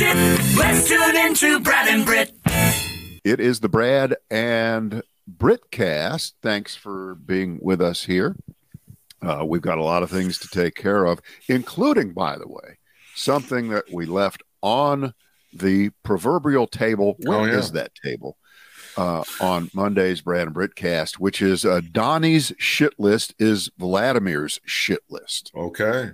shit. Let's tune into Brad and Britt. It is the Brad and Brittcast. Thanks for being with us here. We've got a lot of things to take care of, including, by the way, something that we left on the proverbial table. Where is that table? On Monday's Brad and Brittcast, which is Donnie's shit list is Vladimir's shit list. Okay.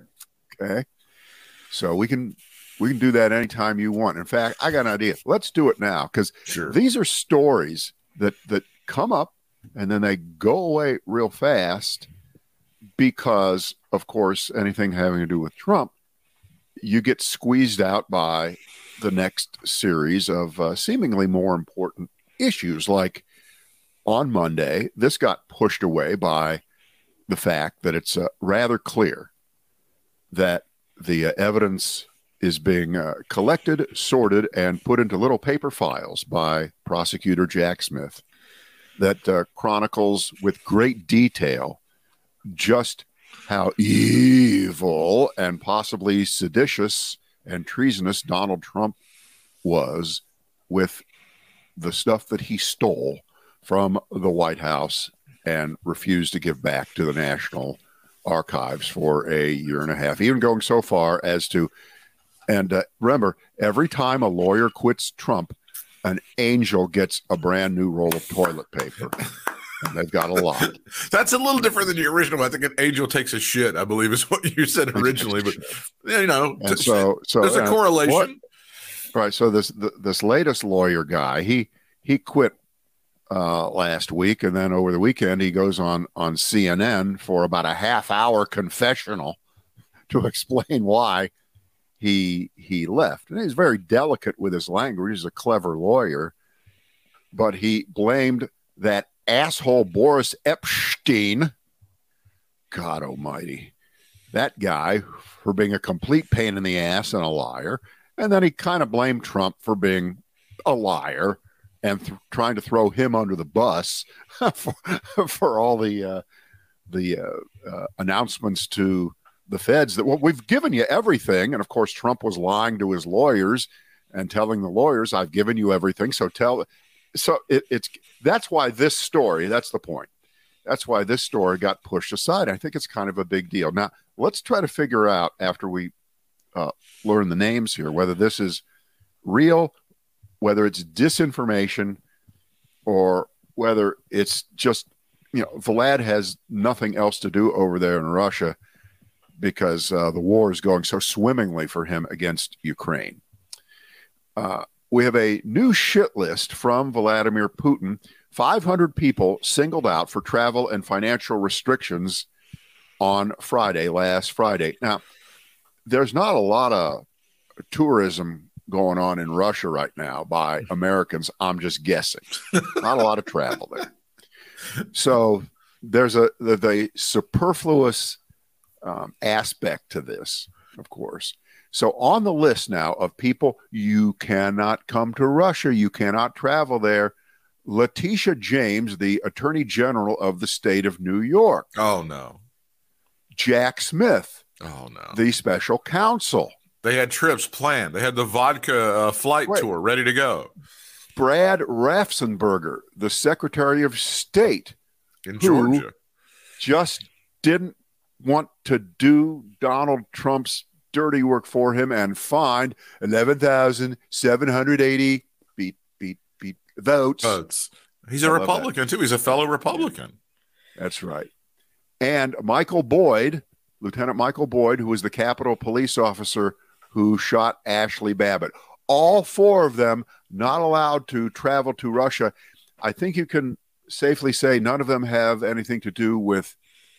So we can do that anytime you want. In fact, I got an idea. Let's do it now, because these are stories that come up and then they go away real fast because, of course, anything having to do with Trump, you get squeezed out by the next series of seemingly more important issues. Like on Monday, this got pushed away by the fact that it's rather clear that the evidence is being collected, sorted, and put into little paper files by prosecutor Jack Smith that chronicles with great detail just how evil and possibly seditious and treasonous Donald Trump was with the stuff that he stole from the White House and refused to give back to the National Archives for a year and a half, even going so far as to, and remember, every time a lawyer quits Trump, an angel gets a brand new roll of toilet paper. And they've got a lot. That's a little different than the original. I think an angel takes a shit, I believe is what you said originally. But, so there's a correlation. Right. So this latest lawyer guy, he quit last week. And then over the weekend, he goes on CNN for about a half-hour confessional to explain why he left. And he's very delicate with his language. He's a clever lawyer. But he blamed that asshole Boris Epshteyn, God almighty, that guy, for being a complete pain in the ass and a liar. And then he kind of blamed Trump for being a liar and trying to throw him under the bus for all the announcements to the feds that, well, we've given you everything. And of course, Trump was lying to his lawyers and telling the lawyers, I've given you everything. So that's why this story, that's the point. That's why this story got pushed aside. I think it's kind of a big deal. Now, let's try to figure out, after we learn the names here, whether this is real, whether it's disinformation, or whether it's just, Vlad has nothing else to do over there in Russia because the war is going so swimmingly for him against Ukraine. We have a new shit list from Vladimir Putin. 500 people singled out for travel and financial restrictions on last Friday. Now, there's not a lot of tourism going on in Russia right now by Americans. I'm just guessing. Not a lot of travel there. So there's the superfluous aspect to this, of course. So on the list now of people, you cannot come to Russia, you cannot travel there, Letitia James, the Attorney General of the state of New York. Oh, no. Jack Smith. Oh, no. The special counsel. They had trips planned. They had the vodka flight tour ready to go. Brad Raffensperger, the Secretary of State. In Georgia. Just didn't want to do Donald Trump's dirty work for him and fined 11,780 votes. He's a Republican, too. He's a fellow Republican. That's right. And Michael Boyd, Lieutenant Michael Boyd, who was the Capitol police officer who shot Ashley Babbitt. All four of them not allowed to travel to Russia. I think you can safely say none of them have anything to do with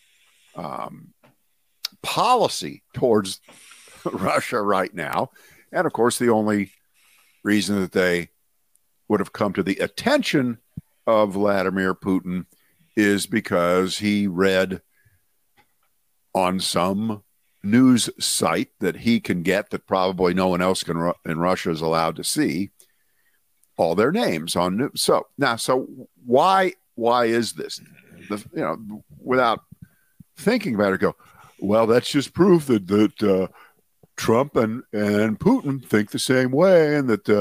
policy towards Russia right now. And of course, the only reason that they would have come to the attention of Vladimir Putin is because he read on some news site that he can get that probably no one else in Russia is allowed to see all their names on news. So why is this? Without thinking about it, go, well, that's just proof that Trump and Putin think the same way, and that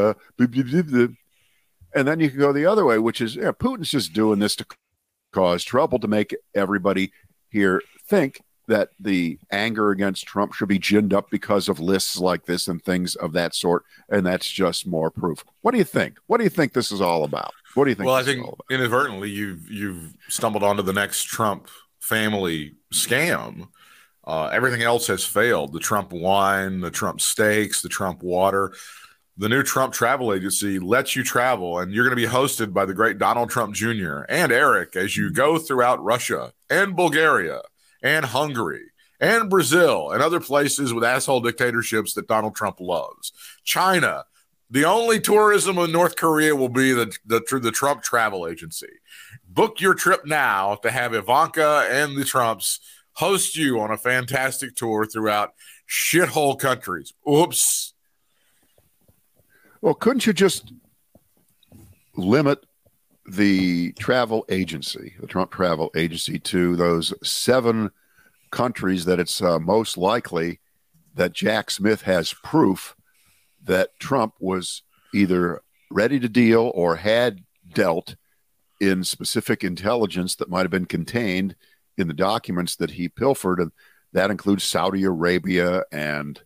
and then you can go the other way, which is Putin's just doing this to cause trouble, to make everybody here think that the anger against Trump should be ginned up because of lists like this and things of that sort, and that's just more proof. What do you think? What do you think this is all about? What do you think? Well, I think inadvertently you've stumbled onto the next Trump family scam. Everything else has failed. The Trump wine, the Trump steaks, the Trump water. The new Trump travel agency lets you travel, and you're going to be hosted by the great Donald Trump Jr. and Eric as you go throughout Russia and Bulgaria and Hungary and Brazil and other places with asshole dictatorships that Donald Trump loves. China. The only tourism in North Korea will be the Trump travel agency. Book your trip now to have Ivanka and the Trumps host you on a fantastic tour throughout shithole countries. Oops. Well, couldn't you just limit the travel agency, the Trump travel agency, to those 7 countries that it's most likely that Jack Smith has proof that Trump was either ready to deal or had dealt in specific intelligence that might have been contained in the documents that he pilfered? And that includes Saudi Arabia and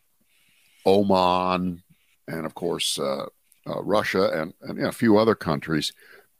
Oman and, of course, Russia and a few other countries.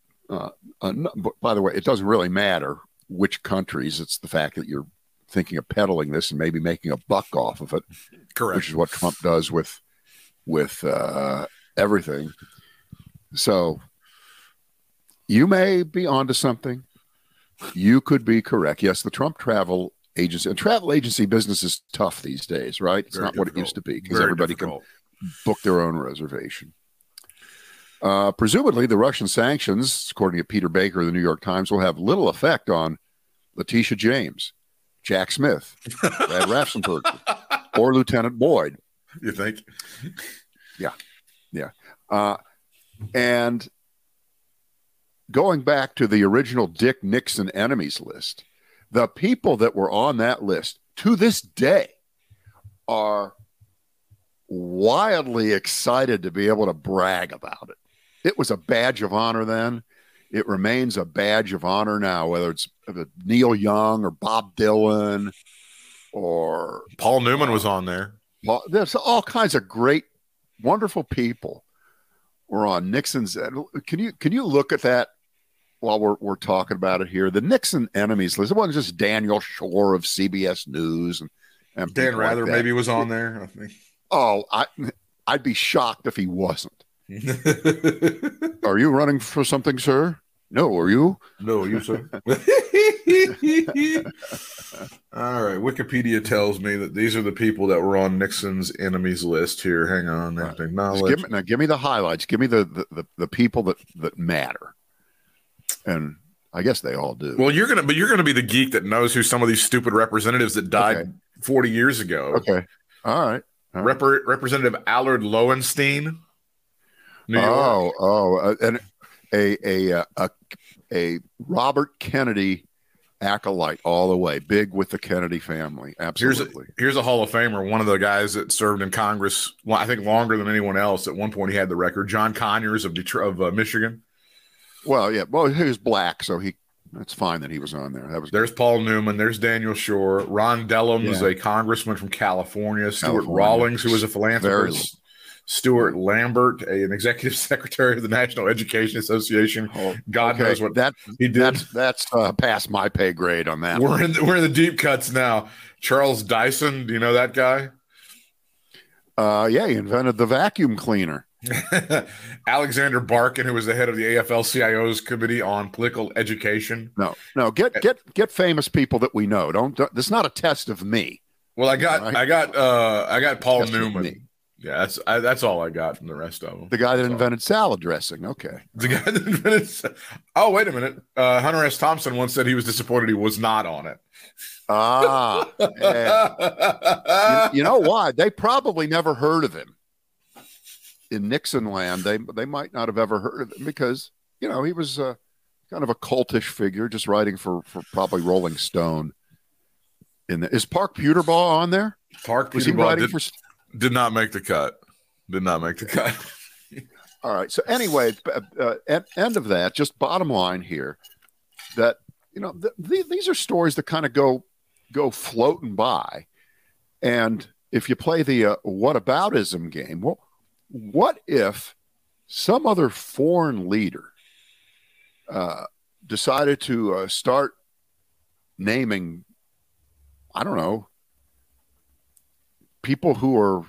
By the way, it doesn't really matter which countries. It's the fact that you're thinking of peddling this and maybe making a buck off of it. Correct. Which is what Trump does with everything. So you may be onto something. You could be correct. Yes, the Trump travel agency and travel agency business is tough these days, right? It's not what it used to be because everybody can book their own reservation. Presumably, the Russian sanctions, according to Peter Baker of the New York Times, will have little effect on Letitia James, Jack Smith, Brad Raffensperger, or Lieutenant Boyd. You think? Yeah. And going back to the original Dick Nixon enemies list, the people that were on that list to this day are wildly excited to be able to brag about it. It was a badge of honor then. It remains a badge of honor now, whether it's Neil Young or Bob Dylan or Paul Newman was on there. Well, there's all kinds of great, wonderful people were on Nixon's. Can you look at that while we're talking about it here? The Nixon enemies list. It wasn't just Daniel Shore of CBS News and Dan Rather maybe was on there. I think. Oh, I'd be shocked if he wasn't. Are you running for something, sir? No, are you? No, you, sir. All right. Wikipedia tells me that these are the people that were on Nixon's enemies list here. Hang on. Right. Give me the highlights. Give me the people that matter. And I guess they all do. Well, you're gonna be the geek that knows who some of these stupid representatives that died 40 years ago. Okay. All right. Representative Allard Lowenstein, New York. And a Robert Kennedy acolyte all the way, big with the Kennedy family. Absolutely. Here's a Hall of Famer, one of the guys that served in Congress, I think longer than anyone else. At one point, he had the record. John Conyers of Michigan. Well, yeah. Well, he was black, so it's fine that he was on there. There's Paul Newman. There's Daniel Shore. Ron Dellums, a congressman from California. Stuart Rawlings, who was a philanthropist. Stuart Lambert, an executive secretary of the National Education Association. God knows what he did. That's past my pay grade on that. We're in the deep cuts now. Charles Dyson, do you know that guy? Yeah, he invented the vacuum cleaner. Alexander Barkin, who was the head of the AFL-CIO's Committee on Political Education. No, get famous people that we know. Don't this is not a test of me. Well, I got Paul Newman. Yeah, that's all I got from the rest of them. The guy that invented salad dressing. Okay. The guy that invented. Oh, wait a minute. Hunter S. Thompson once said he was disappointed he was not on it. You know why? They probably never heard of him. In Nixon land, they might not have ever heard of him because he was kind of a cultish figure, just writing for probably Rolling Stone. Is Park Puterbaugh on there? Park Was he Peterball writing for? did not make the cut. Did not make the cut. All right. So anyway, end of that. Just bottom line here, that these are stories that kind of go floating by, and if you play the whataboutism game, well, what if some other foreign leader decided to start naming, I don't know, people who are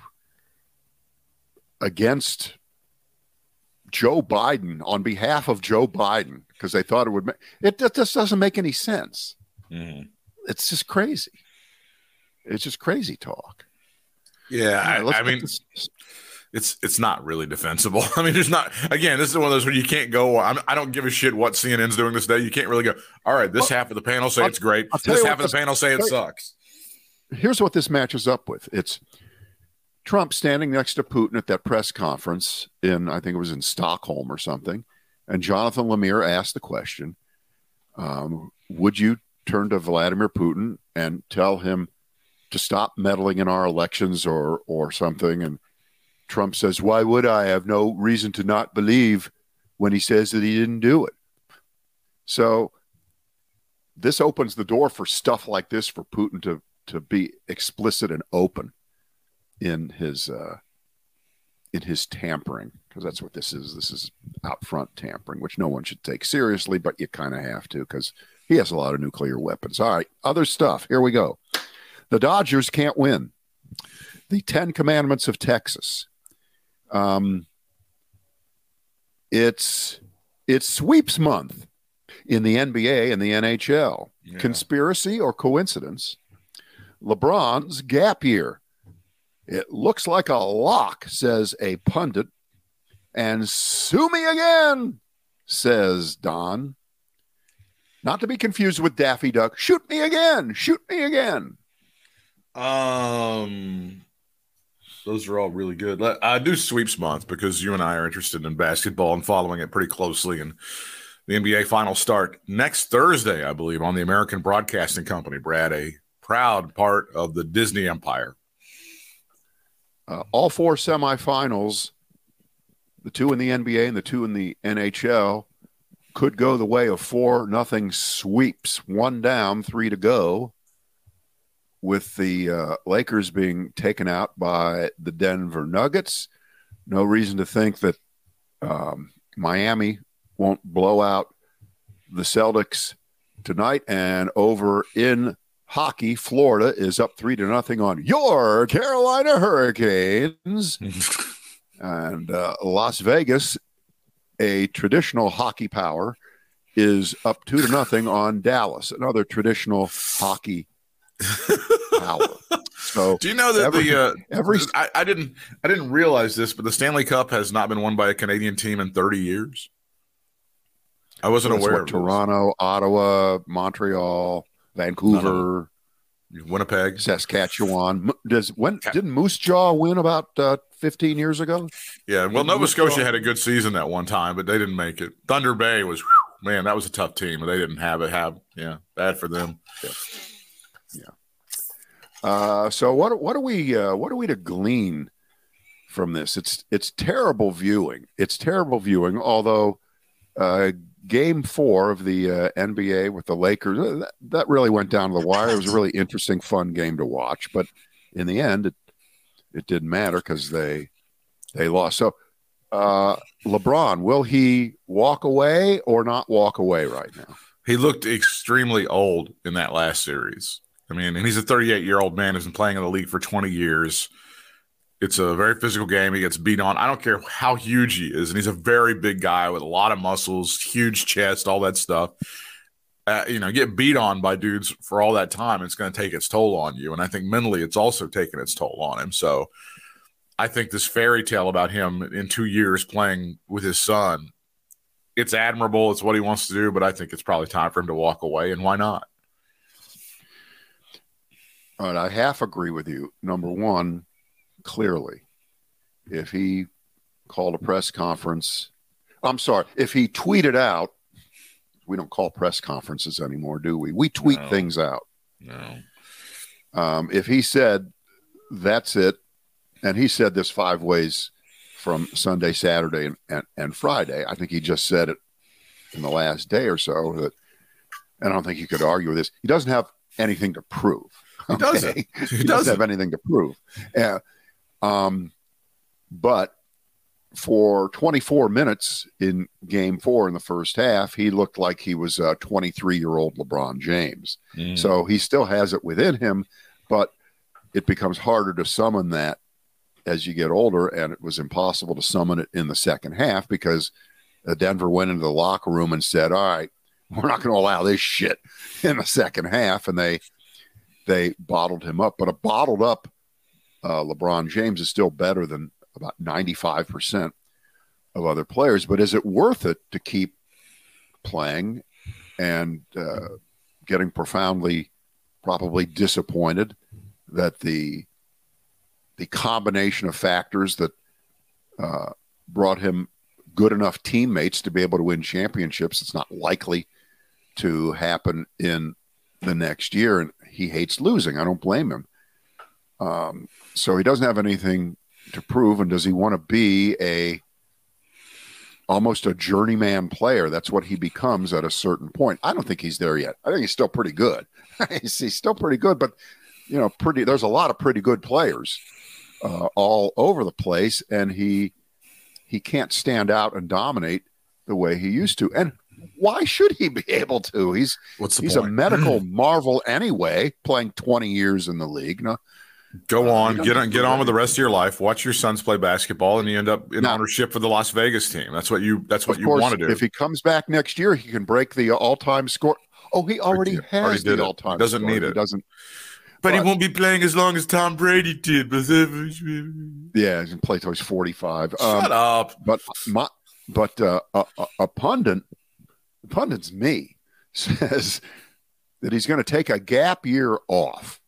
against Joe Biden on behalf of Joe Biden because they thought it would it just doesn't make any sense. Mm-hmm. It's just crazy. It's just crazy talk. Yeah, I mean, it's not really defensible. I mean, there's not. Again, this is one of those where you can't go. I don't give a shit what CNN's doing this day. You can't really go. All right, this half of the panel say it's great. This half of the panel say it sucks. Here's what this matches up with. It's Trump standing next to Putin at that press conference I think it was in Stockholm or something, and Jonathan Lemire asked the question, would you turn to Vladimir Putin and tell him to stop meddling in our elections or something? And Trump says, why would I? have no reason to not believe when he says that he didn't do it. So this opens the door for stuff like this for Putin to be explicit and open in his tampering, because that's what this is. This is out front tampering, which no one should take seriously, but you kind of have to because he has a lot of nuclear weapons. All right, other stuff. Here we go. The Dodgers can't win. The 10 Commandments of Texas. It's sweeps month in the NBA and the NHL. Yeah. Conspiracy or coincidence? LeBron's gap year. It looks like a lock, says a pundit. And sue me again, says Don. Not to be confused with Daffy Duck. Shoot me again. Shoot me again. Those are all really good. I do sweeps month because you and I are interested in basketball and following it pretty closely. And the NBA finals start next Thursday, I believe, on the American Broadcasting Company, Brad, a proud part of the Disney empire. All four semifinals, the two in the NBA and the two in the NHL, could go the way of 4-0 sweeps. 1 down, 3 to go, with the Lakers being taken out by the Denver Nuggets. No reason to think that Miami won't blow out the Celtics tonight. And over in hockey, Florida is up 3-0 on your Carolina Hurricanes. And Las Vegas, a traditional hockey power, is up 2-0 on Dallas, another traditional hockey power. So, do you know that I didn't realize this, but the Stanley Cup has not been won by a Canadian team in 30 years. I wasn't aware of Toronto, Ottawa, Montreal, Vancouver, Winnipeg, Saskatchewan. Didn't Moose Jaw win about 15 years ago? Yeah, well, Nova Scotia had a good season that one time, but they didn't make it. Thunder Bay was, man, that was a tough team, but they didn't have it. Bad for them. Yeah. So what are we to glean from this? It's terrible viewing. It's terrible viewing. Although Game 4 of the NBA with the Lakers, that really went down to the wire. It was a really interesting, fun game to watch. But in the end, it didn't matter because they lost. So LeBron, will he walk away or not walk away right now? He looked extremely old in that last series. I mean, and he's a 38-year-old man who's been playing in the league for 20 years. It's a very physical game. He gets beat on. I don't care how huge he is. And he's a very big guy with a lot of muscles, huge chest, all that stuff. Get beat on by dudes for all that time, it's going to take its toll on you. And I think mentally it's also taken its toll on him. So I think this fairy tale about him in 2 years playing with his son, it's admirable. It's what he wants to do. But I think it's probably time for him to walk away. And why not? All right, I half agree with you. Number one, clearly, if he called a press conference, if he tweeted out, we don't call press conferences anymore, do we? We tweet things out. No. If he said that's it. And he said this 5 ways from Sunday, Saturday, and Friday. I think he just said it in the last day or so. That, and I don't think you could argue with this. He doesn't have anything to prove. He doesn't. He doesn't have anything to prove. But for 24 minutes in Game 4 in the first half, he looked like he was a 23-year-old LeBron James. So he still has it within him, but it becomes harder to summon that as you get older, and it was impossible to summon it in the second half because Denver went into the locker room and said, all right, we're not going to allow this shit in the second half, and they bottled him up. But a bottled up LeBron James is still better than about 95% of other players. But is it worth it to keep playing and getting profoundly, probably disappointed that the combination of factors that brought him good enough teammates to be able to win championships, it's not likely to happen in the next year. And he hates losing. I don't blame him. So he doesn't have anything to prove. And does he want to be almost a journeyman player? That's what he becomes at a certain point. I don't think he's there yet. I think he's still pretty good. He's still pretty good, but there's a lot of pretty good players all over the place, and he can't stand out and dominate the way he used to. And why should he be able to? He's a medical marvel anyway, playing 20 years in the league. No, go on, get on with the rest of your life. Watch your sons play basketball, and you end up in ownership for the Las Vegas team. That's what you want to do. If he comes back next year, he can break the all-time score. Oh, he already has the all-time. Doesn't score. need it. He doesn't. But he won't be playing as long as Tom Brady did. Yeah, he's going to play till he's 45. Shut up. But a pundit, the pundit's me, says that he's going to take a gap year off.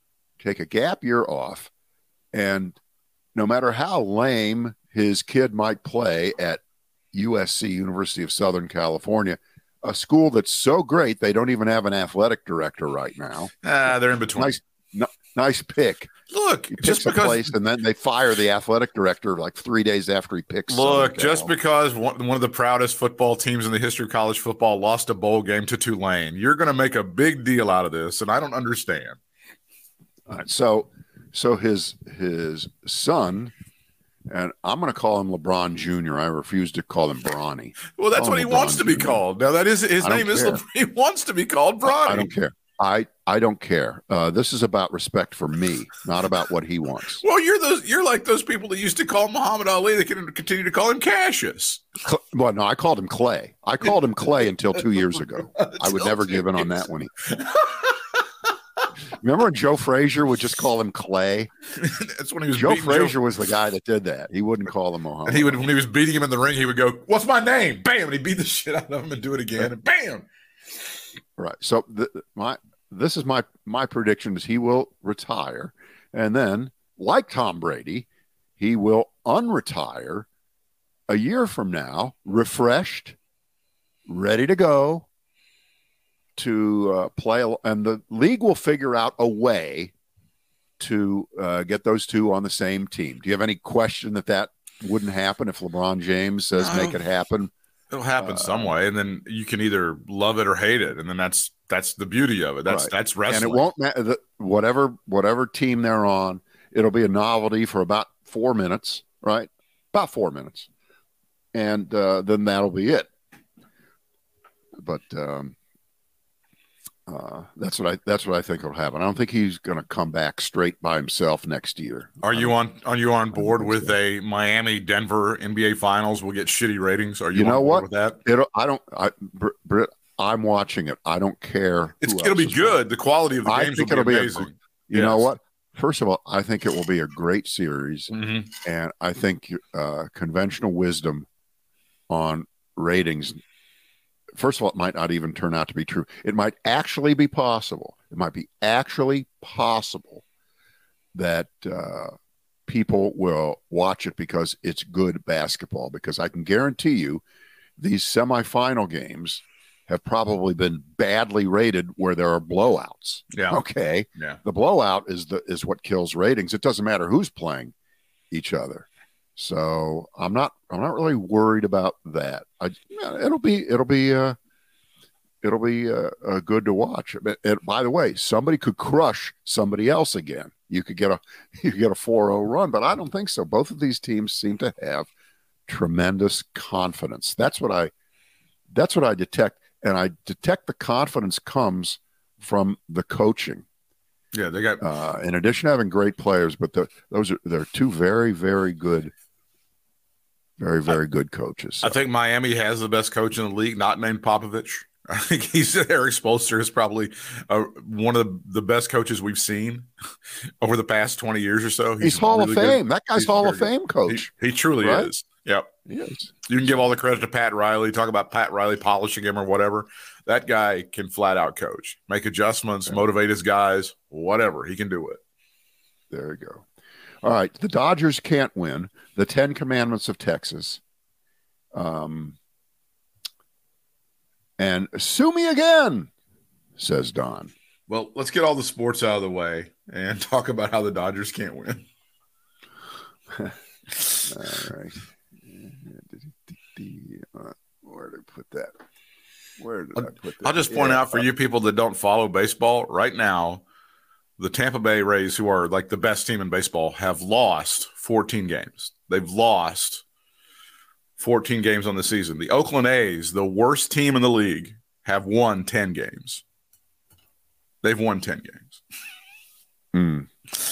And no matter how lame his kid might play at USC, University of Southern California, a school that's so great they don't even have an athletic director right now. They're in between. Nice pick. Look, just because, place and then they fire the athletic director like 3 days after he picks. Look, just because one of the proudest football teams in the history of college football lost a bowl game to Tulane, you're going to make a big deal out of this, and I don't understand. All right, so his son. And I'm going to call him LeBron Jr. I refuse to call him Bronny. Well, that's what he wants to be called. Now, that is his name is LeBron. He wants to be called Bronny. I don't care. I don't care. This is about respect for me, not about what he wants. Well, you're like those people that used to call Muhammad Ali. They can continue to call him Cassius. Well, no, I called him Clay. I called him Clay until 2 years ago. I would never give in on that one. Remember when Joe Frazier would just call him Clay? That's when he was. Joe Frazier was the guy that did that. He wouldn't call him Muhammad. And when he was beating him in the ring, he would go, "What's my name?" Bam, and he'd beat the shit out of him and do it again, and bam. Right. So this is my prediction is he will retire, and then like Tom Brady, he will unretire a year from now, refreshed, ready to go. To play, and the league will figure out a way to get those two on the same team. Do you have any question that wouldn't happen if LeBron James says make it happen? It'll happen some way, and then you can either love it or hate it, and then that's the beauty of it. That's wrestling. And it won't matter whatever team they're on. It'll be a novelty for about 4 minutes, right? About 4 minutes, and then that'll be it. But that's what I think will happen. I don't think he's going to come back straight by himself next year. Are you on board with a Miami Denver NBA Finals? Will get shitty ratings. Are you on board with that? Britt, I'm watching it. I don't care. It'll be good. The quality of the games will be amazing. You know what? First of all, I think it will be a great series, and I think conventional wisdom on ratings. First of all, it might not even turn out to be true. It might actually be possible. It might be actually possible that people will watch it because it's good basketball. Because I can guarantee you these semifinal games have probably been badly rated where there are blowouts. Yeah. Okay. Yeah. The blowout is what kills ratings. It doesn't matter who's playing each other. So I'm not really worried about that. It'll be good to watch. By the way, somebody could crush somebody else again. You could get a 4-0 run, but I don't think so. Both of these teams seem to have tremendous confidence. That's what I detect, and I detect the confidence comes from the coaching. Yeah, they got in addition to having great players, but they're two very, very good, very, very good coaches. So. I think Miami has the best coach in the league, not named Popovich. I think Eric Spoelstra is probably one of the best coaches we've seen over the past 20 years or so. He's Hall of Fame. That guy's Hall of Fame coach. He truly is. Yep. He is. You can give all the credit to Pat Riley. Talk about Pat Riley polishing him or whatever. That guy can flat out coach, make adjustments, motivate his guys, whatever. He can do it. There you go. All right. The Dodgers can't win. The 10 Commandments of Texas. And sue me again, says Don. Well, let's get all the sports out of the way and talk about how the Dodgers can't win. All right. Where did I put that? I'll just point out for you people that don't follow baseball right now, the Tampa Bay Rays, who are like the best team in baseball, have lost 14 games. They've lost 14 games on the season. The Oakland A's, the worst team in the league, have won 10 games. They've won 10 games.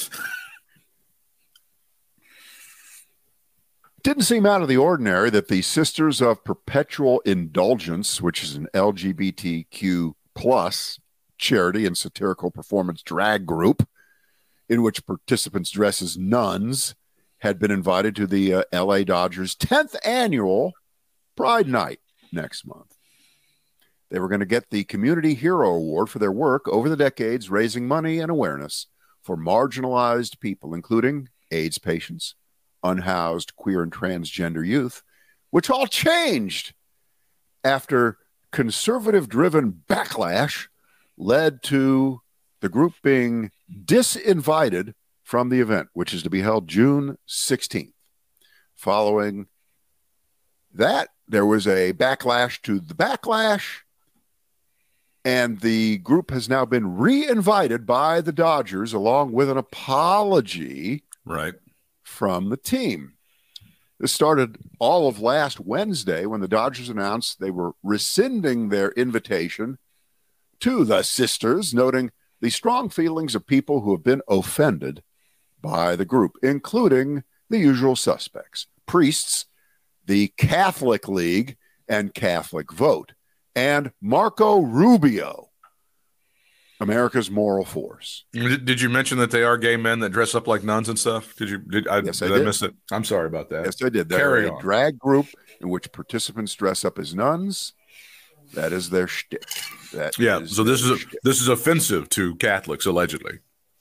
Didn't seem out of the ordinary that the Sisters of Perpetual Indulgence, which is an LGBTQ plus charity and satirical performance drag group in which participants dress as nuns, had been invited to the LA Dodgers 10th annual Pride Night next month. They were going to get the Community Hero Award for their work over the decades, raising money and awareness for marginalized people, including AIDS patients, unhoused queer and transgender youth, which all changed after conservative-driven backlash led to the group being disinvited from the event, which is to be held June 16th. Following that, there was a backlash to the backlash, and the group has now been re-invited by the Dodgers along with an apology from the team. This started all of last Wednesday when the Dodgers announced they were rescinding their invitation to the sisters, noting the strong feelings of people who have been offended by the group, including the usual suspects: priests, the Catholic League and Catholic Vote, and Marco Rubio, America's moral force. Did you mention that they are gay men that dress up like nuns and stuff? Did I miss it? I'm sorry about that. Yes, I did. They're a drag group in which participants dress up as nuns. That is their shtick. So this is offensive to Catholics, allegedly.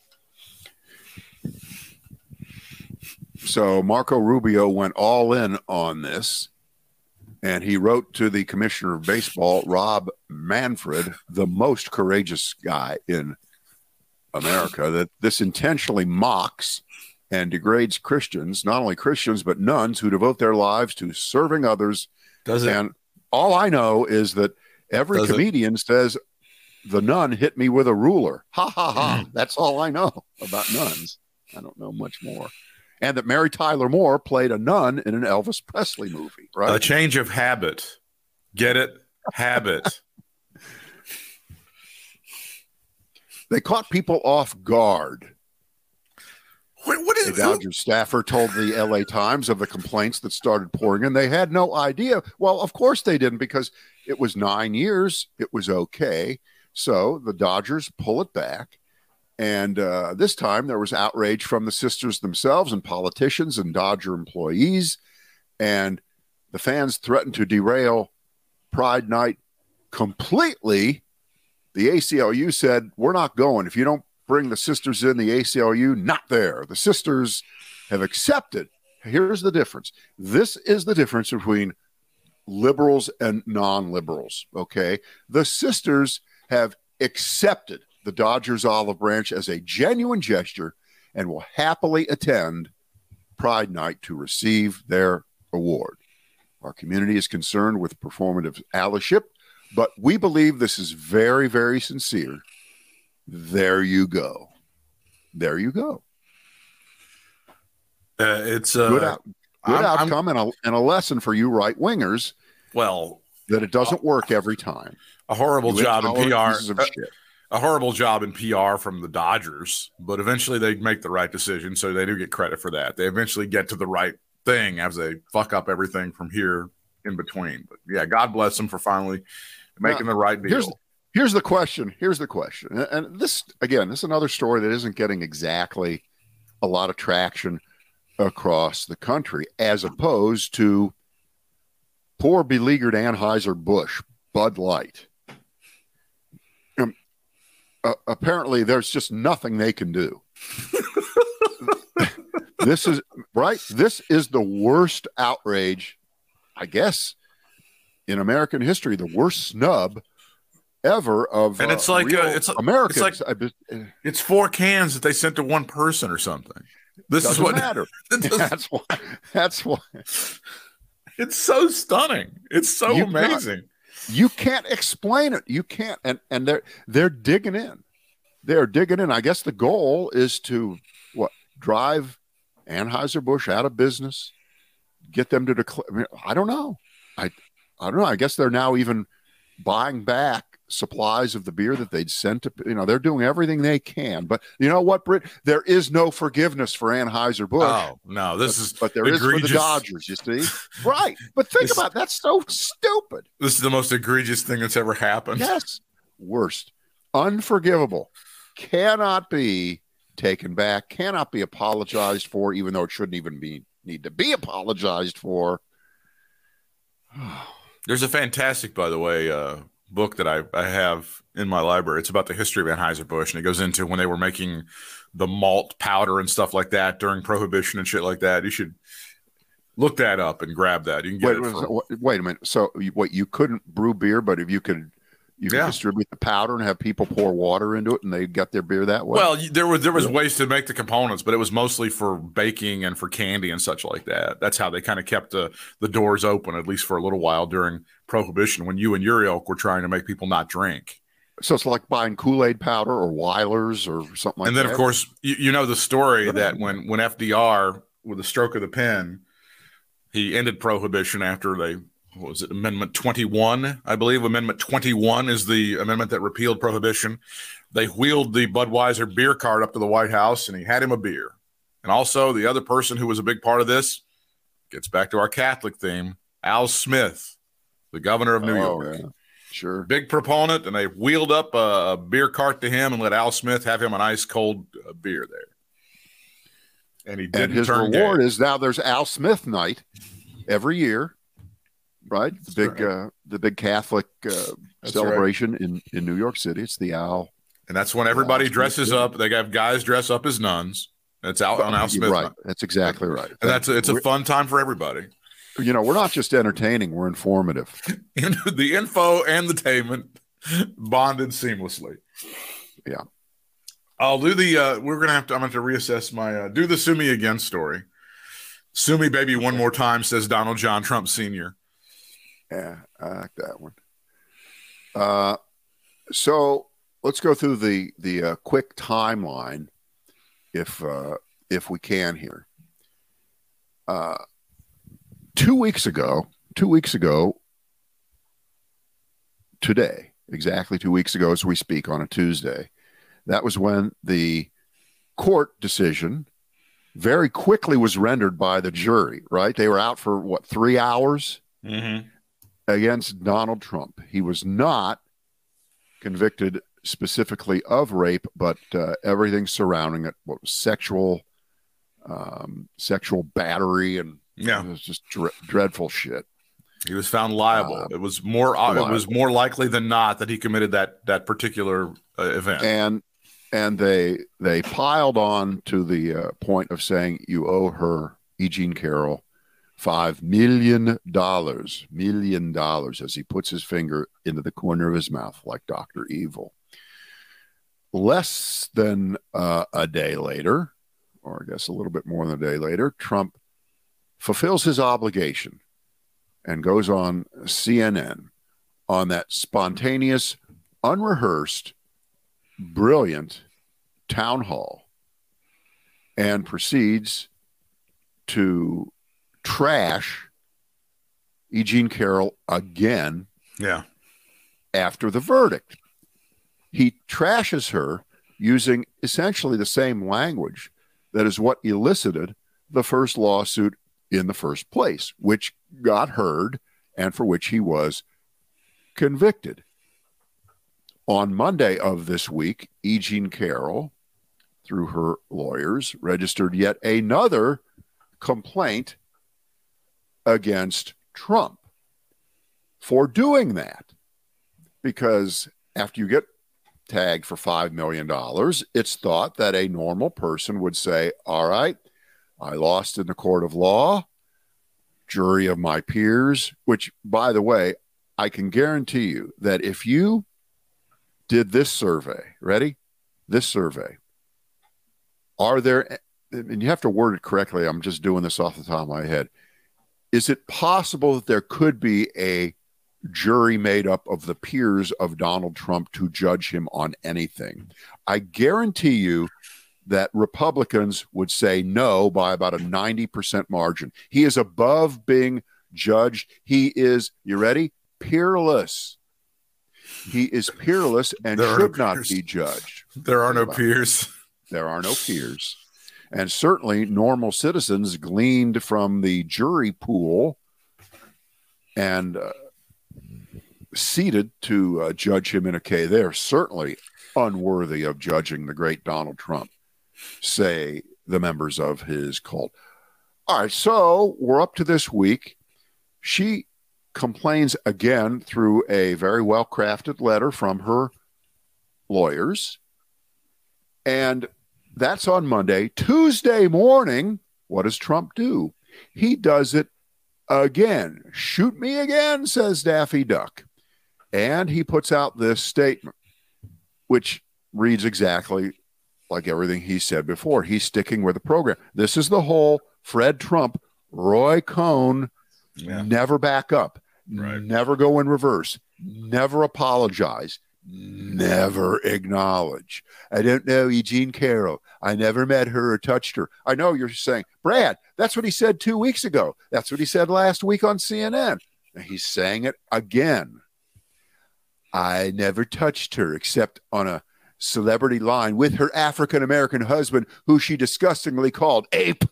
So Marco Rubio went all in on this, and he wrote to the commissioner of baseball, Rob Manfred, the most courageous guy in America, that this intentionally mocks and degrades Christians, not only Christians, but nuns who devote their lives to serving others. And all I know is that every comedian says, the nun hit me with a ruler. Ha, ha, ha. That's all I know about nuns. I don't know much more. And that Mary Tyler Moore played a nun in an Elvis Presley movie, right? A change of habit. Get it? Habit. They caught people off guard. What is the Dodgers staffer told the LA Times of the complaints that started pouring in. They had no idea. Well, of course they didn't, because it was 9 years. It was okay. So the Dodgers pull it back. And this time there was outrage from the sisters themselves and politicians and Dodger employees. And the fans threatened to derail Pride Night completely. The ACLU said, we're not going. If you don't bring the sisters in, the ACLU, not there. The sisters have accepted. Here's the difference. This is the difference between liberals and non-liberals. Okay, the sisters have accepted the Dodgers olive branch as a genuine gesture and will happily attend Pride Night to receive their award. Our community is concerned with performative allyship, but we believe this is very, very sincere. There you go. There you go. It's good outcome and a lesson for you right wingers. Well, that it doesn't work every time. A horrible job in PR. A horrible job in PR from the Dodgers, but eventually they make the right decision, so they do get credit for that. They eventually get to the right thing as they fuck up everything from here in between. But yeah, God bless them for finally making the right deal. Here's the question. And this is another story that isn't getting exactly a lot of traction across the country, as opposed to poor beleaguered Anheuser-Busch, Bud Light. Apparently, there's just nothing they can do. This is right. This is the worst outrage, I guess, in American history. The worst snub ever of and it's like Americans. It's 4 cans that they sent to one person or something. This doesn't is what matter. That's why. It's so stunning. It's so amazing. You can't explain it. You can't. And they're digging in. They're digging in. I guess the goal is to drive Anheuser-Busch out of business, get them to declare. I don't know. I don't know. I guess they're now even buying back supplies of the beer that they'd sent to, they're doing everything they can. But you know what, Britt? There is no forgiveness for Anheuser-Busch. Oh, no, but there is for the Dodgers, you see? Right. But think about it. That's so stupid. This is the most egregious thing that's ever happened. Yes. Worst. Unforgivable. Cannot be taken back, cannot be apologized for, even though it shouldn't even need to be apologized for. There's a fantastic, by the way, book that I have in my library. It's about the history of Anheuser-Busch, and it goes into when they were making the malt powder and stuff like that during Prohibition and shit like that. You should look that up and grab that. You can get wait a minute. So you couldn't brew beer, but if you could distribute the powder and have people pour water into it and they got their beer that way? Well, there was ways to make the components, but it was mostly for baking and for candy and such like that. That's how they kind of kept the doors open, at least for a little while during Prohibition, when you and your ilk were trying to make people not drink. So it's like buying Kool-Aid powder or Weiler's or something like that. And then, of course, you know the story that when FDR, with a stroke of the pen, he ended Prohibition after Amendment 21, I believe. Amendment 21 is the amendment that repealed Prohibition. They wheeled the Budweiser beer cart up to the White House, and he had him a beer. And also, the other person who was a big part of this gets back to our Catholic theme, Al Smith, the governor of New York. Yeah. Sure. Big proponent, and they wheeled up a beer cart to him and let Al Smith have him an ice cold beer there. And he didn't. And his reward is now there's Al Smith night every year. Right, the big Catholic celebration in New York City. It's the Al, and that's when everybody dresses up. They have guys dress up as nuns. It's out on Al Smith. Right, that's exactly right. And it's a fun time for everybody. We're not just entertaining; we're informative. The info and the tainment bonded seamlessly. Yeah, I'll do the. I'm going to have to reassess my do the sue me again story. Sue me, baby, one more time, says Donald John Trump Sr. Yeah, I like that one. So let's go through the quick timeline, if we can here. 2 weeks ago, today, exactly 2 weeks ago as we speak on a Tuesday, that was when the court decision very quickly was rendered by the jury, right? They were out for 3 hours? Mm-hmm. Against Donald Trump. He was not convicted specifically of rape, but everything surrounding it, what was sexual battery, and it was just dreadful shit. He was found liable. It was more likely than not that he committed that particular event. And they piled on to the point of saying you owe her, E. Jean Carroll, million as he puts his finger into the corner of his mouth like Dr. Evil. Less than a day later, or I guess a little bit more than a day later, Trump fulfills his obligation and goes on CNN on that spontaneous, unrehearsed, brilliant town hall and proceeds to trash E. Jean Carroll again. Yeah. After the verdict. He trashes her using essentially the same language that is what elicited the first lawsuit in the first place, which got heard and for which he was convicted. On Monday of this week, E. Jean Carroll, through her lawyers, registered yet another complaint against Trump for doing that. Because after you get tagged for $5 million, it's thought that a normal person would say, all right, I lost in the court of law, jury of my peers, which, by the way, I can guarantee you that if you did this survey, ready? This survey, are there, and you have to word it correctly, I'm just doing this off the top of my head, is it possible that there could be a jury made up of the peers of Donald Trump to judge him on anything? I guarantee you that Republicans would say no by about a 90% margin. He is above being judged. He is, you ready? Peerless. He is peerless and should not be judged. There are no peers. There are no peers. And certainly normal citizens gleaned from the jury pool and seated to judge him in a case. They're certainly unworthy of judging the great Donald Trump, say the members of his cult. All right, so we're up to this week. She complains again through a very well-crafted letter from her lawyers. And that's on Monday. Tuesday morning, what does Trump do? He does it again. Shoot me again, says Daffy Duck. And he puts out this statement, which reads exactly like everything he said before. He's sticking with the program. This is the whole Fred Trump, Roy Cohn, never back up, never go in reverse, never apologize, never acknowledge. I don't know E. Jean Carroll. I never met her or touched her. I know you're saying, Brad, that's what he said 2 weeks ago. That's what he said last week on CNN. And he's saying it again. I never touched her except on a celebrity line with her African-American husband, who she disgustingly called ape.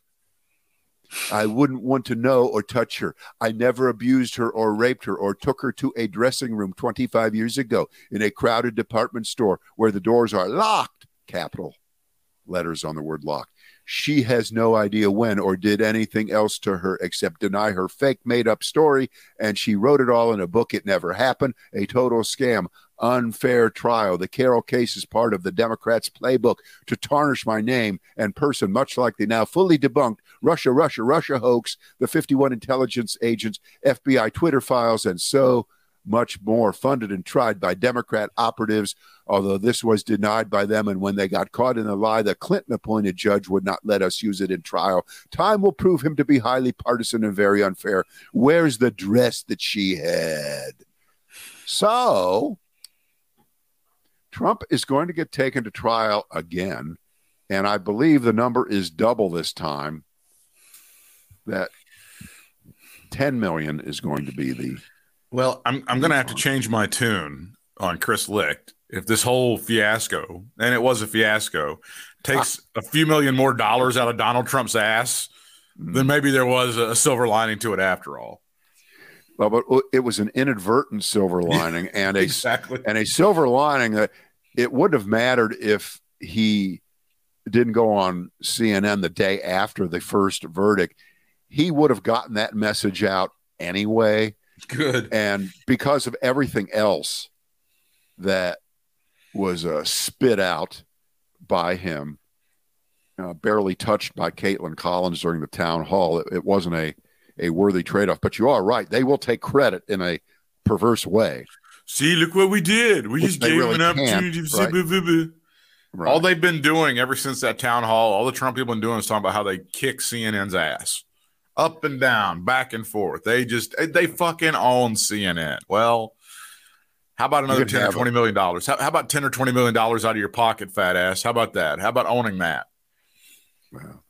I wouldn't want to know or touch her. I never abused her or raped her or took her to a dressing room 25 years ago in a crowded department store where the doors are locked, capital letters on the word locked. She has no idea when or did anything else to her except deny her fake made-up story, and she wrote it all in a book. It never happened. A total scam. Unfair trial. The Carroll case is part of the Democrats' playbook to tarnish my name and person, much like the now fully debunked Russia hoax, the 51 intelligence agents, FBI Twitter files, and so much more, funded and tried by Democrat operatives, although this was denied by them. And when they got caught in a lie, the Clinton-appointed judge would not let us use it in trial. Time will prove him to be highly partisan and very unfair. Where's the dress that she had? So Trump is going to get taken to trial again, and I believe the number is double this time. That 10 million is going to be the... Well, I'm going to have to change my tune on Chris Licht. If this whole fiasco, and it was a fiasco, takes a few million more dollars out of Donald Trump's ass, then maybe there was a silver lining to it after all. Well, but it was an inadvertent silver lining, and exactly, and a silver lining that it wouldn't have mattered if he didn't go on CNN the day after the first verdict. He would have gotten that message out anyway. Good. And because of everything else that was spit out by him, barely touched by Caitlin Collins during the town hall, it wasn't a worthy trade-off. But you are right; they will take credit in a perverse way. See, look what we did. We just gave them an opportunity. Right. All they've been doing ever since that town hall, all the Trump people have been doing is talking about how they kick CNN's ass. Up and down, back and forth. They fucking own CNN. Well, how about another $10 or $20 million? How about $10 or $20 million out of your pocket, fat ass? How about that? How about owning that? Well,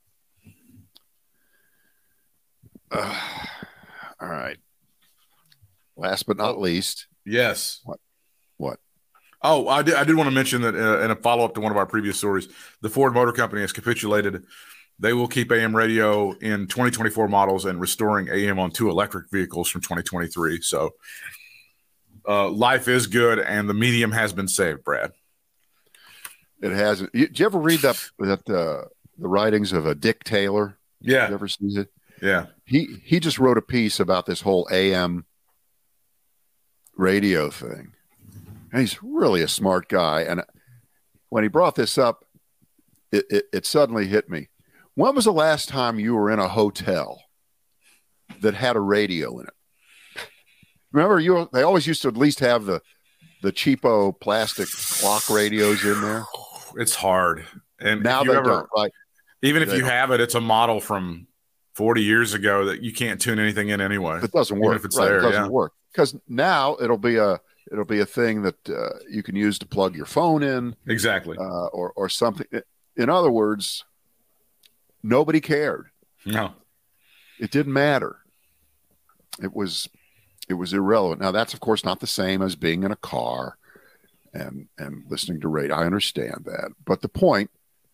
all right. Last but not least. Yes. What? Oh, I did want to mention that in a follow-up to one of our previous stories, the Ford Motor Company has capitulated. They will keep AM radio in 2024 models and restoring AM on 2 electric vehicles from 2023. So life is good, and the medium has been saved, Brad. It hasn't. Did you ever read the writings of Dick Taylor? Yeah. Did you ever see it? Yeah. He just wrote a piece about this whole AM radio thing. And he's really a smart guy. And when he brought this up, it suddenly hit me. When was the last time you were in a hotel that had a radio in it? Remember, they always used to at least have the cheapo plastic clock radios in there. It's hard. And now they don't, right? Even if you have it, it's a model from 40 years ago that you can't tune anything in anyway. It doesn't work. If it's there, it doesn't work. Because now it'll be a thing that you can use to plug your phone in. Exactly. Or something. In other words, nobody cared. No. It didn't matter. It was irrelevant. Now, that's, of course, not the same as being in a car and listening to radio. I understand that. But the point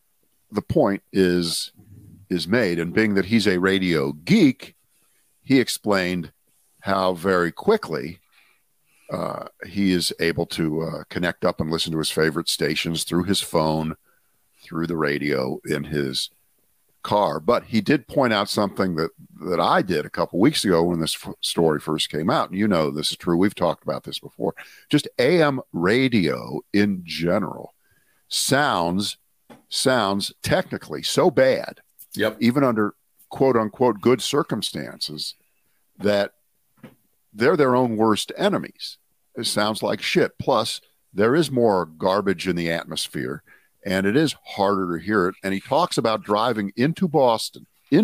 is made. And being that he's a radio geek, he explained how very quickly he is able to connect up and listen to his favorite stations through his phone, through the radio in his car. But he did point out something that I did a couple weeks ago when this story first came out. And you know this is true. We've talked about this before. Just AM radio in general sounds technically so bad, even under quote-unquote good circumstances, that they're their own worst enemies. It sounds like shit. Plus, there is more garbage in the atmosphere, and it is harder to hear it. And he talks about driving into Boston,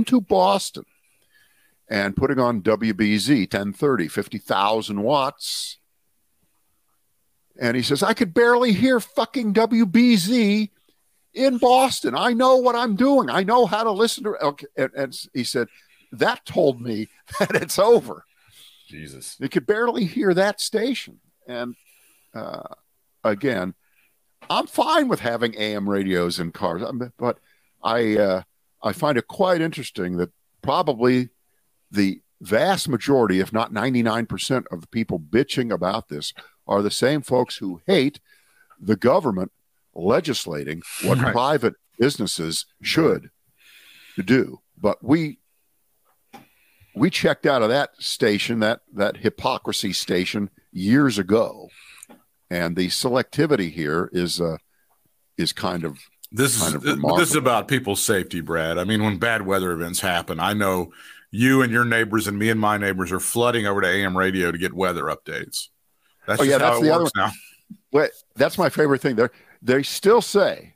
and putting on WBZ 1030, 50,000 watts. And he says, I could barely hear fucking WBZ in Boston. I know what I'm doing. I know how to listen to it. Okay. And he said, that told me that it's over. Jesus. You could barely hear that station. And again, I'm fine with having AM radios in cars, but I find it quite interesting that probably the vast majority, if not 99% of the people bitching about this are the same folks who hate the government legislating what private businesses should do. But we checked out of that station, that hypocrisy station, years ago, and the selectivity here is kind of this is about people's safety, Brad. I mean, when bad weather events happen, I know you and your neighbors and me and my neighbors are flooding over to AM radio to get weather updates. That's how it works now. Well, that's my favorite thing. They're still saying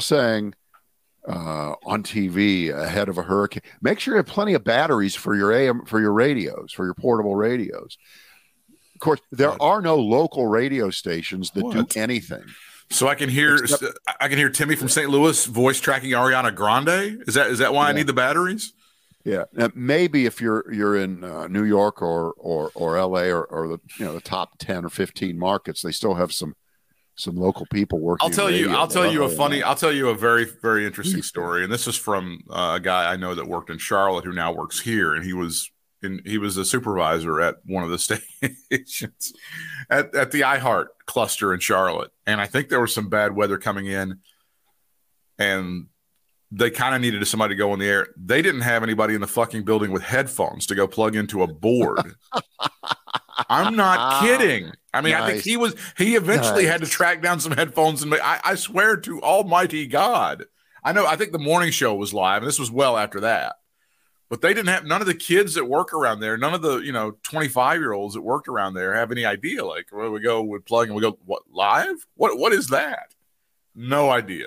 on TV ahead of a hurricane, make sure you have plenty of batteries for your radios, for your portable radios. Of course, there are no local radio stations that do anything. So I can hear Timmy from St. Louis voice tracking Ariana Grande. Is that why I need the batteries? Yeah, maybe if you're in New York or LA or the top 10 or 15 markets, they still have some local people working. I'll tell you a very, very interesting story. And this is from a guy I know that worked in Charlotte who now works here. And he was a supervisor at one of the stations at the iHeart cluster in Charlotte. And I think there was some bad weather coming in, and they kind of needed somebody to go on the air. They didn't have anybody in the fucking building with headphones to go plug into a board. I'm not kidding. I mean, nice. I think he eventually had to track down some headphones, and I swear to Almighty God, I think the morning show was live, and this was well after that. But they didn't have none of the kids that work around there, none of the 25-year-olds that worked around there have any idea. Like, where we go, we plug and we go, what, live? What is that? No idea.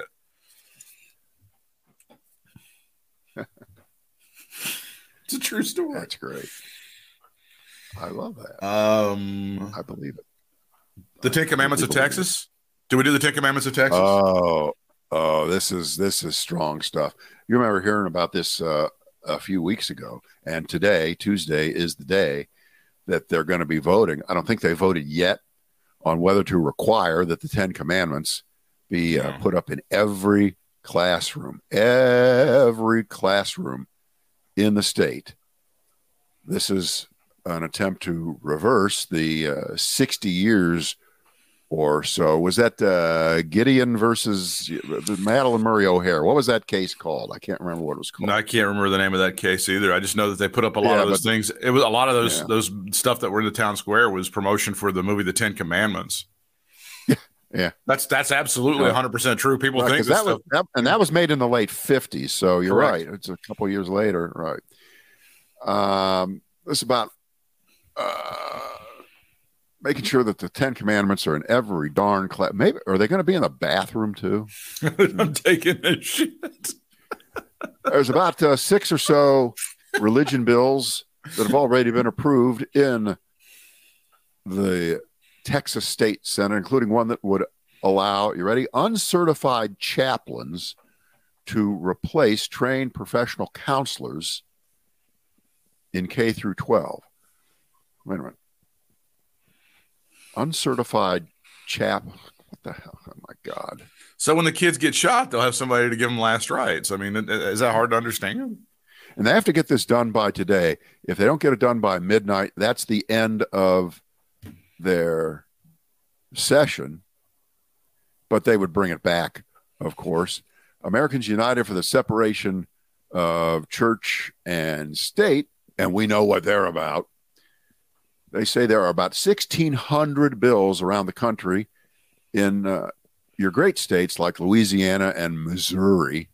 It's a true story. That's great. I love that. I believe it. The Ten Commandments of Texas. Do we do the Ten Commandments of Texas? Oh, this is strong stuff. You remember hearing about this a few weeks ago, and today, Tuesday, is the day that they're going to be voting. I don't think they voted yet on whether to require that the Ten Commandments be put up in every classroom in the state. This is an attempt to reverse the 60 years or so. Was that Gideon versus Madeline Murray O'Hare? What was that case called? I can't remember what it was called. No, I can't remember the name of that case either. I just know that they put up a lot of those things. It was a lot of those stuff that were in the town square was promotion for the movie The Ten Commandments. Yeah, that's absolutely 100% true. People think that was made in the late 50s. So you're Correct. right. It's a couple years later, right? It's about making sure that the Ten Commandments are in every darn class. Maybe are they going to be in the bathroom too? I'm taking this shit. There's about 6 or so religion bills that have already been approved in the Texas State Senate, including one that would allow, you ready, uncertified chaplains to replace trained professional counselors in K through 12. Wait a minute. Uncertified what the hell? Oh my God. So when the kids get shot, they'll have somebody to give them last rites. I mean, is that hard to understand? And they have to get this done by today. If they don't get it done by midnight, that's the end of their session. But they would bring it back, of course. Americans United for the Separation of Church and State, and we know what they're about. They say there are about 1,600 bills around the country in your great states like Louisiana and Missouri.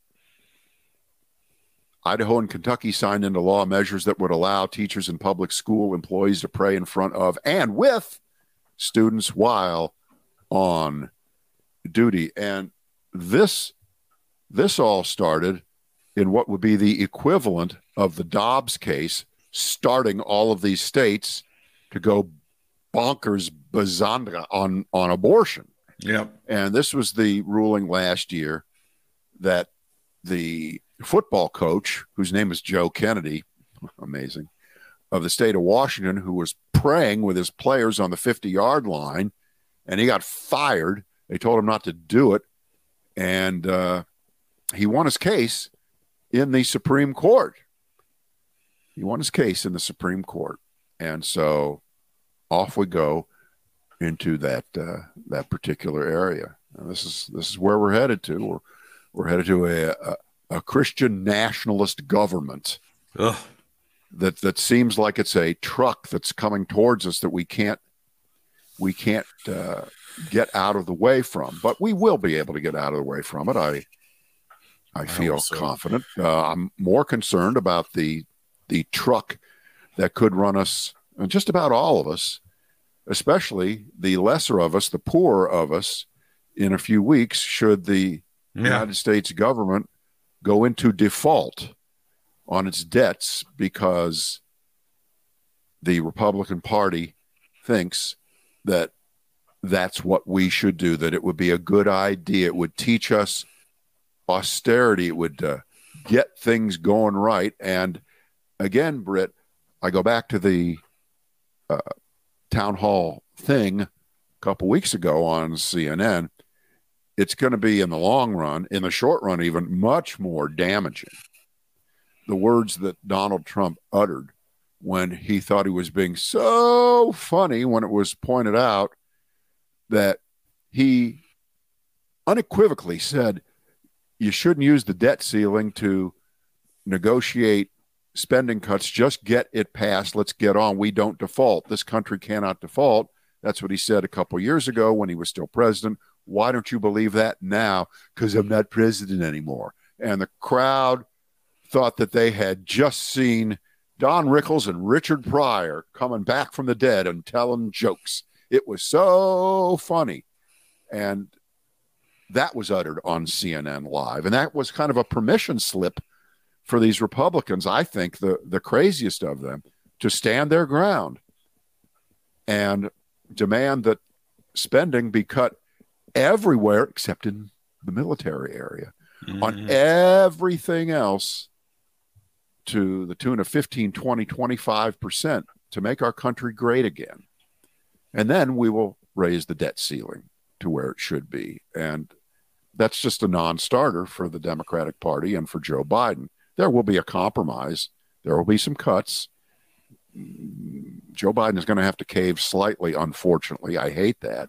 Idaho and Kentucky signed into law measures that would allow teachers and public school employees to pray in front of and with students while on duty. And this all started in what would be the equivalent of the Dobbs case, starting all of these states to go bonkers bazandra on abortion. Yep. And this was the ruling last year that the football coach, whose name is Joe Kennedy, amazing, of the state of Washington, who was praying with his players on the 50-yard line, and he got fired. They told him not to do it. And he won his case in the Supreme Court. And so off we go into that particular area. And this is where we're headed to. We're headed to a Christian nationalist government that seems like it's a truck that's coming towards us that we can't get out of the way from. But we will be able to get out of the way from it. I feel confident. I'm more concerned about the truck that could run us, and just about all of us, especially the lesser of us, the poorer of us, in a few weeks, should the United States government go into default on its debts because the Republican Party thinks that that's what we should do, that it would be a good idea. It would teach us austerity. It would get things going right. And again, Britt, I go back to the town hall thing a couple weeks ago on CNN. It's going to be, in the long run, in the short run even, much more damaging. The words that Donald Trump uttered when he thought he was being so funny when it was pointed out that he unequivocally said, you shouldn't use the debt ceiling to negotiate spending cuts. Just get it passed. Let's get on. We don't default. This country cannot default. That's what he said a couple years ago when he was still president. Why don't you believe that now? Because I'm not president anymore. And the crowd thought that they had just seen Don Rickles and Richard Pryor coming back from the dead and telling jokes. It was so funny. And that was uttered on CNN Live. And that was kind of a permission slip for these Republicans, I think the craziest of them, to stand their ground and demand that spending be cut everywhere except in the military area. Mm-hmm. On everything else, to the tune of 15, 20, 25% to make our country great again. And then we will raise the debt ceiling to where it should be. And that's just a non-starter for the Democratic Party and for Joe Biden. There will be a compromise. There will be some cuts. Joe Biden is going to have to cave slightly, unfortunately. I hate that.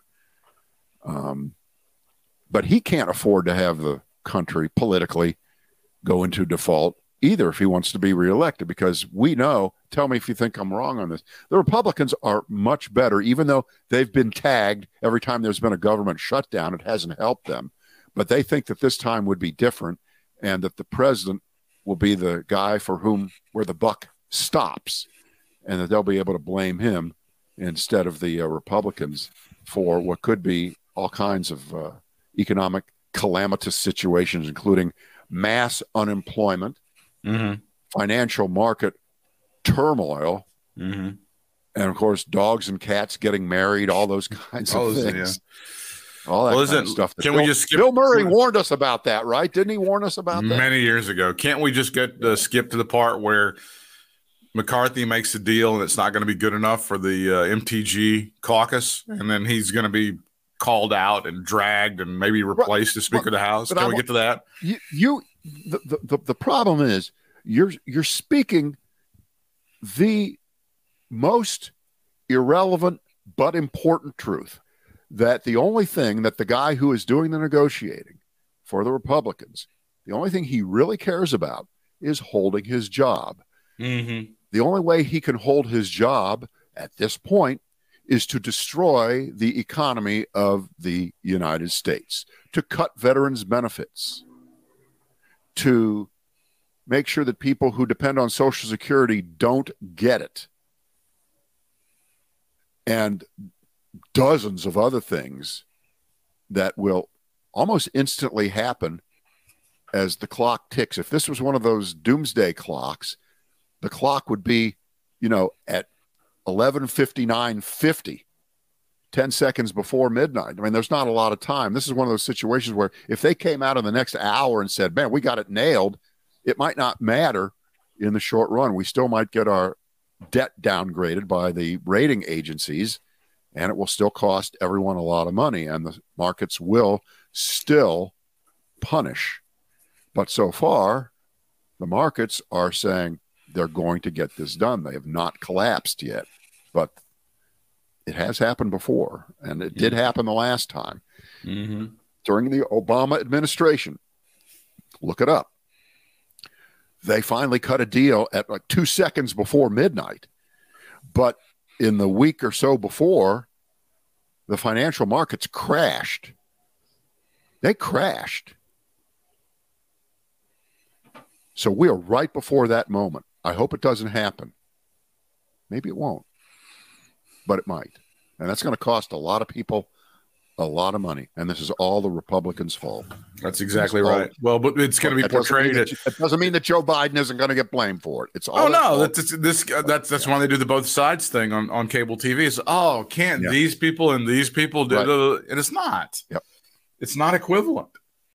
But he can't afford to have the country politically go into default either if he wants to be reelected, because we know, tell me if you think I'm wrong on this, the Republicans are much better, even though they've been tagged every time there's been a government shutdown. It hasn't helped them. But they think that this time would be different and that the president will be the guy for whom where the buck stops, and that they'll be able to blame him instead of the Republicans for what could be all kinds of economic calamitous situations, including mass unemployment, financial market turmoil, and of course, dogs and cats getting married, all those kinds of things. All that kind of stuff. Can we just skip? Bill Murray warned us about that, right? Didn't he warn us about that? Many years ago. Can't we just get skip to the part where McCarthy makes a deal and it's not going to be good enough for the MTG caucus, and then he's going to be called out and dragged and maybe replaced as Speaker of the House? Can we get to that? The problem is you're speaking the most irrelevant but important truth, that the only thing that the guy who is doing the negotiating for the Republicans, the only thing he really cares about is holding his job. The only way he can hold his job at this point is to destroy the economy of the United States, to cut veterans' benefits, to make sure that people who depend on Social Security don't get it, and dozens of other things that will almost instantly happen as the clock ticks. If this was one of those doomsday clocks, the clock would be, at 11:59:50, 10 seconds before midnight. I mean, there's not a lot of time. This is one of those situations where if they came out in the next hour and said, man, we got it nailed, it might not matter in the short run. We still might get our debt downgraded by the rating agencies, and it will still cost everyone a lot of money, and the markets will still punish. But so far, the markets are saying they're going to get this done. They have not collapsed yet, but it has happened before, and it did happen the last time. During the Obama administration. Look it up. They finally cut a deal at like 2 seconds before midnight. But in the week or so before, the financial markets crashed. They crashed. So we are right before that moment. I hope it doesn't happen. Maybe it won't, but it might. And that's going to cost a lot of people a lot of money. And this is all the Republicans' fault. That's exactly right. Well, but it's going to be portrayed. It doesn't mean that Joe Biden isn't going to get blamed for it. It's all. Oh no, that's why they do the both sides thing on cable TV. Is can't these people and these people do? And it's not. Yep. It's not equivalent.